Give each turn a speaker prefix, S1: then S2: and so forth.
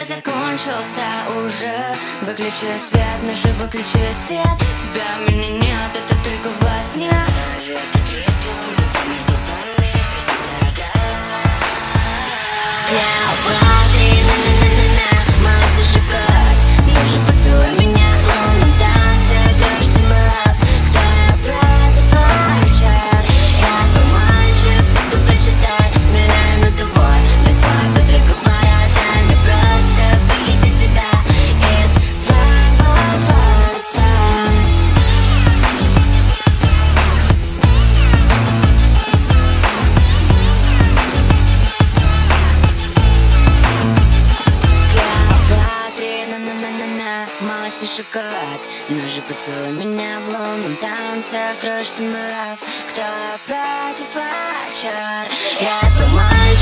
S1: Вечер закончился уже. Выключи свет, Миша, выключи свет. Тебя у меня нет, это только во сне. Малыш, шоколад. Ну же, поцелуй меня в лунном танце. Дождь самолав. Кто я против твоих чар? Я твой мальчик, звезду прочитай. Смеляй над тобой, мне твой подруг говорят. Дай мне просто видеть тебя из твоего дворца. Молочный шоколад. Ну же, поцелуй меня в лунном танце. Крошится мой лав. Кто против твоих чар? Я твой мальчик.